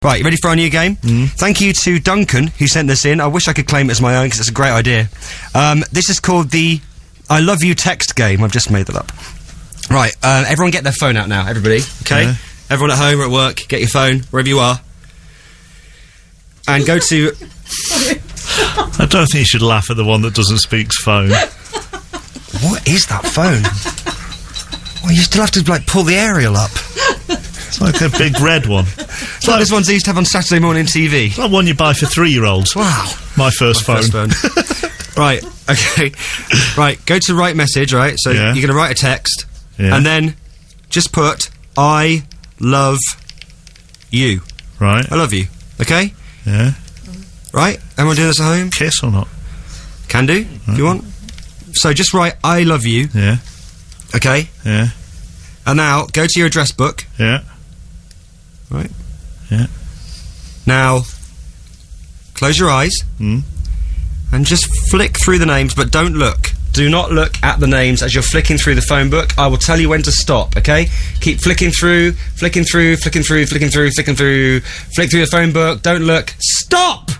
Right, you ready for our new game? Thank you to Duncan, who sent this in. I wish I could claim it as my own, because it's a great idea. This is called the I Love You text game. I've just made that up. Right, everyone get their phone out now, everybody, okay? Yeah. Everyone at home or at work, get your phone, wherever you are. And go to... I don't think you should laugh at the one that doesn't speak's phone. What is that phone? Well, you still have to, like, pull the aerial up. It's like a big red one. It's like this ones they used to have on Saturday morning TV. It's like one you buy for 3-year-olds. Wow. My first phone. Right, okay. Right, go to write message, right? So Yeah. you're going to write a text. Yeah. And then just put, I love you. Right. I love you. Okay? Yeah. Right? Everyone do this at home? Kiss or not? Can do, if you want. So just write, I love you. Yeah. Okay? Yeah. And now, go to your address book. Yeah. Right? Yeah. Now, close your eyes. And just flick through the names, but don't look. Do not look at the names as you're flicking through the phone book. I will tell you when to stop, okay? Keep flicking through, flicking through, flicking through, flicking through, flicking through. Flick through the phone book. Don't look. Stop!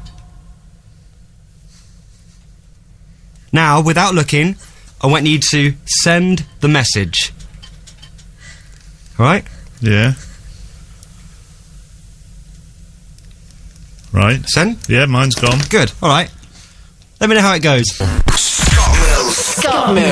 Now, without looking, I want you to send the message. Alright? Yeah. Right. Send? Yeah, mine's gone. Good. Alright. Let me know how it goes. Scott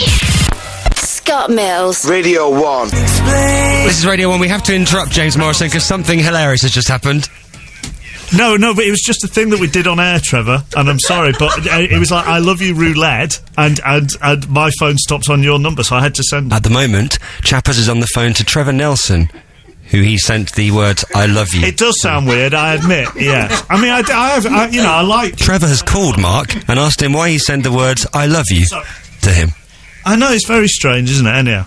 Mills. Radio 1. This is Radio 1. We have to interrupt James Morrison because something hilarious has just happened. No, but it was just a thing that we did on air, Trevor, and I'm sorry, but it was like, I love you roulette, and my phone stopped on your number, so I had to send it. At the moment, Chappers is on the phone to Trevor Nelson, who he sent the words, I love you. It does sound weird, I admit, yeah. I mean, I like... Trevor has called Mark and asked him why he sent the words, I love you, to him. I know, it's very strange, isn't it, anyhow?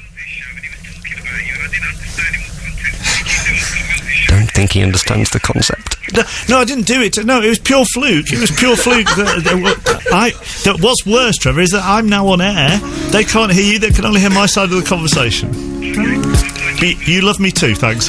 Don't think he understands the concept. No, I didn't do it. No, it was pure fluke. It was pure fluke. What's worse, Trevor, is that I'm now on air. They can't hear you. They can only hear my side of the conversation. You love me too, thanks.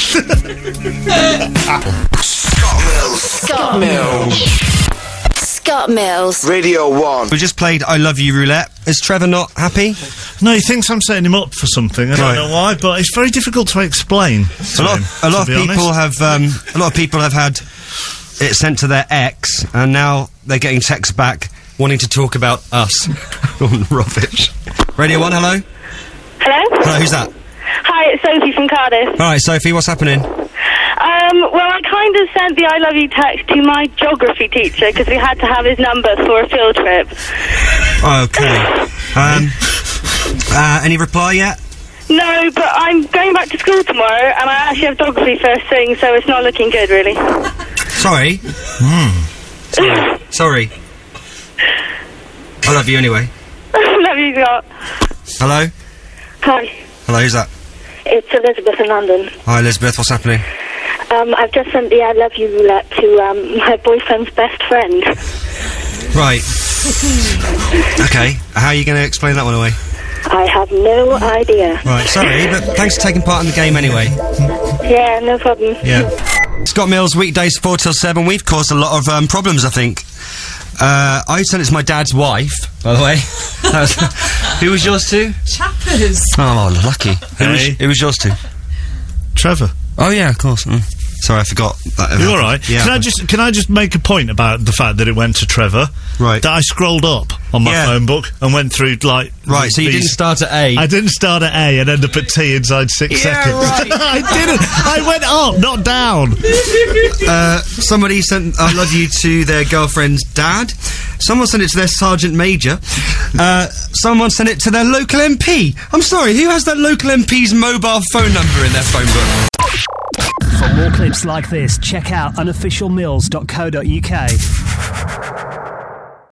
Scott Mills. Radio 1. We just played I Love You Roulette. Is Trevor not happy? No, he thinks I'm setting him up for something. I don't know why, but it's very difficult to explain. A lot of people have had it sent to their ex, and now they're getting texts back wanting to talk about us. Rubbish. Radio 1, hello? Hello? Hello, who's that? Hi, it's Sophie from Cardiff. Alright, Sophie, what's happening? Well, I kind of sent the I love you text to my geography teacher because we had to have his number for a field trip. Okay. Any reply yet? No, but I'm going back to school tomorrow and I actually have geography first thing, so it's not looking good, really. Sorry? Sorry. I love you anyway. Love you, Scott. Hello? Hi. Hello, who's that? It's Elizabeth in London. Hi, Elizabeth, what's happening? I've just sent the I love you roulette to my boyfriend's best friend. Right. Okay, how are you going to explain that one away? I have no idea. Right, sorry, but thanks for taking part in the game anyway. Yeah, no problem. Yeah. Scott Mills, weekdays 4 till 7. We've caused a lot of problems, I think. I sent it to my dad's wife, by the way. Who was yours to? Chappers. Oh, lucky. Who was yours to? Trevor. Oh, yeah, of course. Sorry, I forgot that. You're all right. Yeah. Can I just make a point about the fact that it went to Trevor? Right. That I scrolled up on my phone book and went through, like... Right, so you didn't start at A? I didn't start at A and end up at T inside 6 seconds. Right. I didn't! I went up, not down! Somebody sent I love you to their girlfriend's dad. Someone sent it to their sergeant major. Someone sent it to their local MP. I'm sorry, who has that local MP's mobile phone number in their phone book? For more clips like this, check out unofficialmills.co.uk.